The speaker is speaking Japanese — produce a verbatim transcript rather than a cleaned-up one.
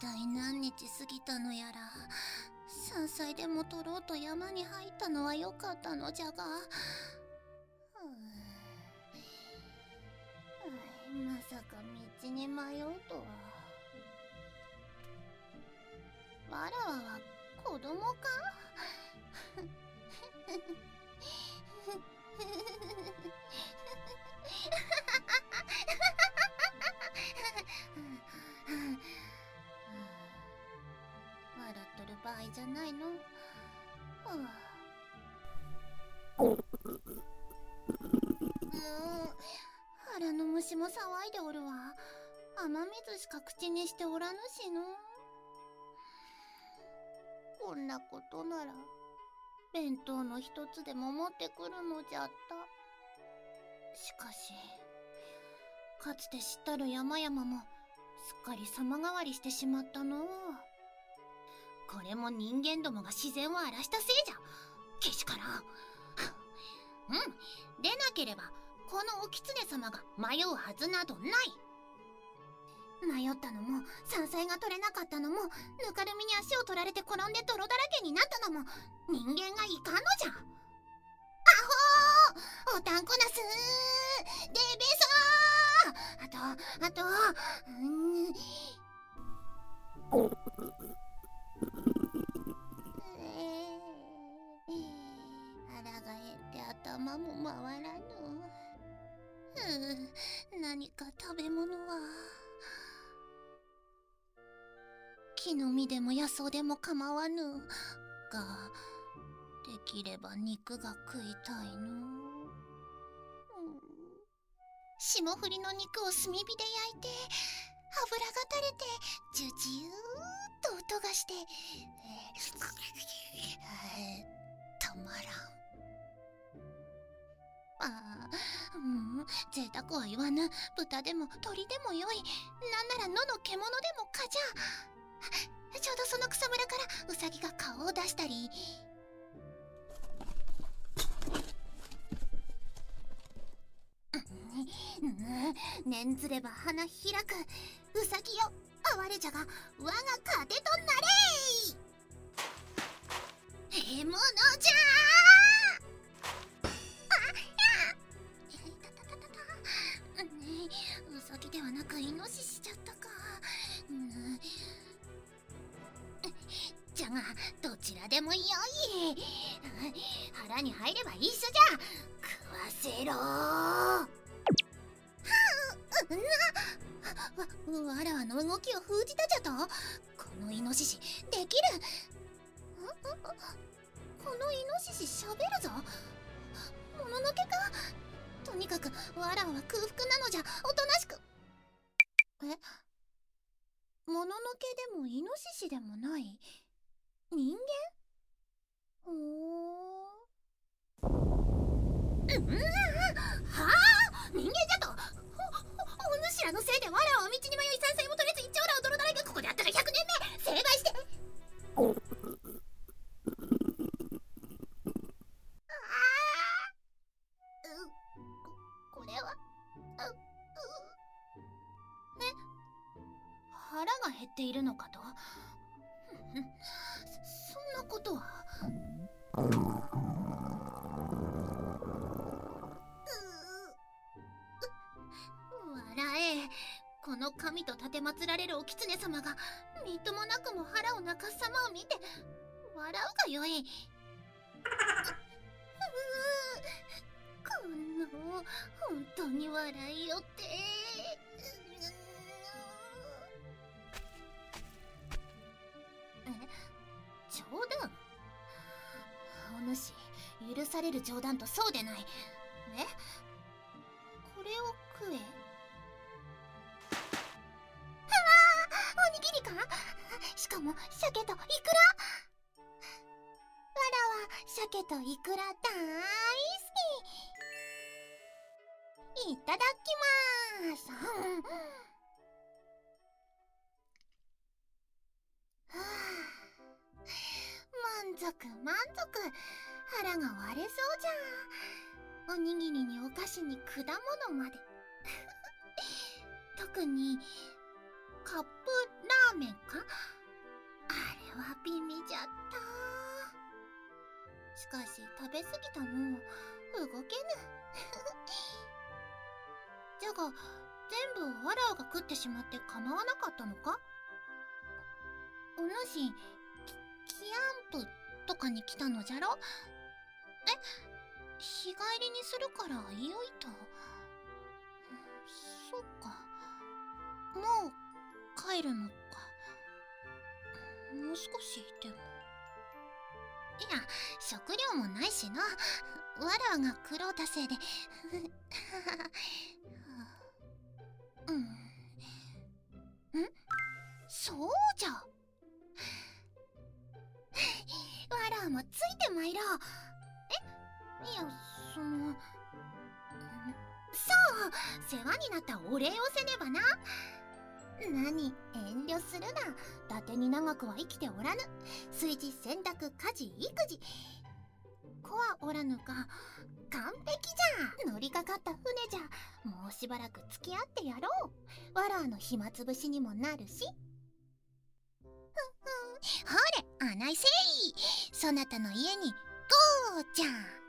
体何日過ぎたのやら。山菜でも取ろうと山に入ったのは良かったのじゃが、まさか道に迷うとは。わらわは子供か笑っとる場合じゃないの。うーん、腹の虫も騒いでおるわ。雨水しか口にしておらぬしの。こんなことなら弁当の一つでも持ってくるのじゃった。しかしかつて知ったる山々もすっかり様変わりしてしまったのう。これも人間どもが自然を荒らしたせいじゃ。けしからん。うん、でなければこのお狐様が迷うはずなどない。迷ったのも山菜が取れなかったのも、ぬかるみに足を取られて転んで泥だらけになったのも人間がいかんのじゃ。アホー、おたんこなすー、デベソー。あとあとうん腹が減って頭も回らぬ。うー、何か食べ物は。木の実でも野草でも構わぬが、できれば肉が食いたいの。うん、霜降りの肉を炭火で焼いて油が垂れてジュジューっと音がして、えー、たまらん。ああ、うん、贅沢は言わぬ。豚でも鳥でもよい。なんなら野の獣でもかじゃ。ちょうどその草むらからウサギが顔を出したり。ねんずれば花開く。ウサギよ、哀れじゃが我が糧となれ。獲物じゃー。ウサギではなくイノシシじゃったか。うん、じゃがどちらでもよい。腹に入れば一緒じゃ。食わせろー。はうなわ、わらわの動きを封じたじゃと。このイノシシできる。このイノシシしゃべるぞ。もののけか。とにかくわらわは空腹なのじゃ。おとなしく。え、もののけでもイノシシでもない人間？ほー。うん、はあ、人間じゃと。お、お主らのせいでわらわは道に迷い山菜も取れず一丁らを泥だらいがここであったがひゃくねんめ。成敗して。ああ、こ、これはえ、腹が減っているのかと。そんなことは。笑え。この神と奉られるお狐様がみっともなくも腹を泣かす様を見て笑うがよい。この本当に笑いよって。え、冗談？お主、許される冗談とそうでない。え、これを食え。おにぎりか？しかも鮭とイクラ。わらは鮭とイクラ大好き。いただきまーす。はあ、満足満足。腹が割れそうじゃん。おにぎりにお菓子に果物まで。特にカップラーメンか。あれは美味じゃった。しかし食べ過ぎたの動けぬ。じゃが全部わらわが食ってしまって構わなかったのか。お主キャンプとかに来たのじゃろ。え、日帰りにするからよいと。そっか、もう帰るのか。もう少しいても。いや、食料もないしな。わらわが苦労たせいで。うん、ん、そうじゃ。わらわもついてまいろう。え、いや、その、そう、世話になったお礼をせねばな。何、遠慮するな。伊達に長くは生きておらぬ。炊事、洗濯、家事、育児、子はおらぬが完璧じゃ。乗りかかった船じゃ。もうしばらく付き合ってやろう。わらわの暇つぶしにもなるし。ふんふん、ほれ、あないせい。そなたの家にゴーじゃん。